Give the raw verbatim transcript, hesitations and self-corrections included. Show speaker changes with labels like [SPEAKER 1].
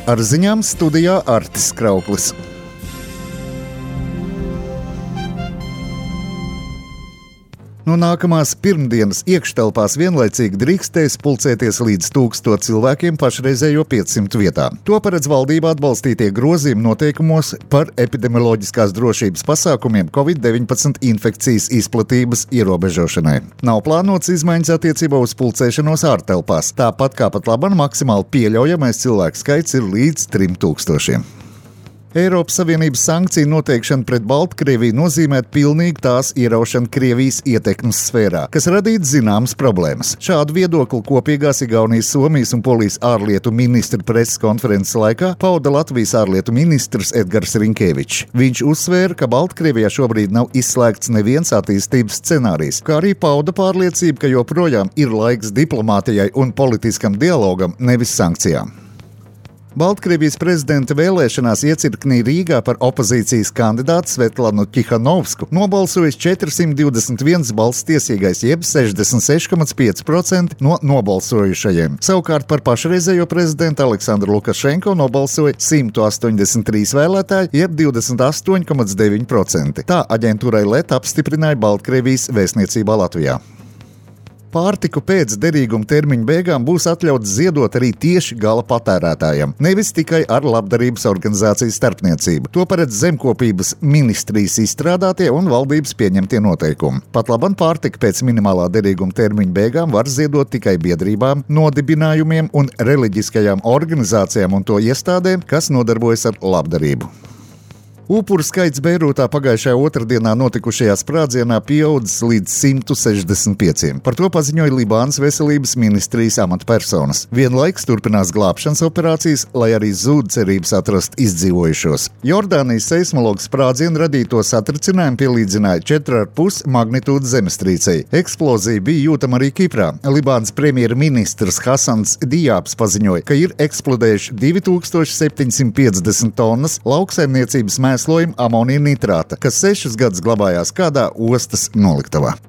[SPEAKER 1] Ar ziņām studijā Artis Krauklis. No nākamās pirmdienas iekštelpās vienlaicīgi drīkstēs pulcēties līdz tūkstoš cilvēkiem pašreizējo piecsimt vietā. To paredz valdība atbalstītie grozījumi noteikumos par epidemioloģiskās drošības pasākumiem covid deviņpadsmit infekcijas izplatības ierobežošanai. Nav plānots izmaiņas attiecībā uz pulcēšanos ārtelpās, tāpat kā pat labam maksimāli pieļaujamais cilvēku skaits ir līdz trim tūkstošiem. Eiropas Savienības sankciju noteikšana pret Baltkrieviju nozīmē pilnīgi tās ieraušanu Krievijas ietekmes sfērā, kas radītu zināmas problēmas. Šādu viedokli kopīgās Igaunijas, Somijas un Polijas ārlietu ministru preses konferences laikā pauda Latvijas ārlietu ministrs Edgars Rinkēvičs. Viņš uzsvēra, ka Baltkrievijā šobrīd nav izslēgts neviens attīstības scenārijs, kā arī pauda pārliecību, ka joprojām ir laiks diplomātijai un politiskam dialogam, nevis sankcijām. Baltkrievijas prezidenta vēlēšanās iecirknī Rīgā par opozīcijas kandidātu Svetlanu Tihanovsku nobalsojis četrsimt divdesmit viens balss tiesīgais, jeb sešdesmit seši komats pieci procenti no nobalsojušajiem. Savukārt par pašreizējo prezidentu Aleksandru Lukašenko nobalsoja simt astoņdesmit trīs vēlētāji, jeb divdesmit astoņi komats deviņi procenti. Tā aģentūrai L E T apstiprināja Baltkrievijas vēstniecībā Latvijā. Pārtiku pēc derīguma termiņa beigām būs atļauts ziedot arī tieši gala patērētājiem, nevis tikai ar labdarības organizācijas starpniecību. To paredz zemkopības ministrijas izstrādātie un valdības pieņemtie noteikumi. Pat labam pārtika pēc minimālā derīguma termiņa beigām var ziedot tikai biedrībām, nodibinājumiem un reliģiskajām organizācijām un to iestādēm, kas nodarbojas ar labdarību. Upuru skaits Beirūtā pagājušajā otrdienā notikušajā sprādzienā pieaudzis līdz simt sešdesmit pieciem. Par to paziņoja Libānas veselības ministrijas amatpersonas. Vienlaikus turpinās glābšanas operācijas, lai arī zūd cerības atrast izdzīvojušos. Jordānijas seismologs sprādzienu radīto satricinājumu pielīdzināja četru ar pus magnitūdas zemestrīcei. Eksplozija bija jūtama arī Kiprā. Libānas premjerministrs Hasans Dijābs paziņoja, ka ir eksplodējuši divi tūkstoši septiņsimt piecdesmit tonnas lauksaimniecības mēslojuma amonija nitrāta, kas sešus gadus glabājās kādā ostas noliktavā.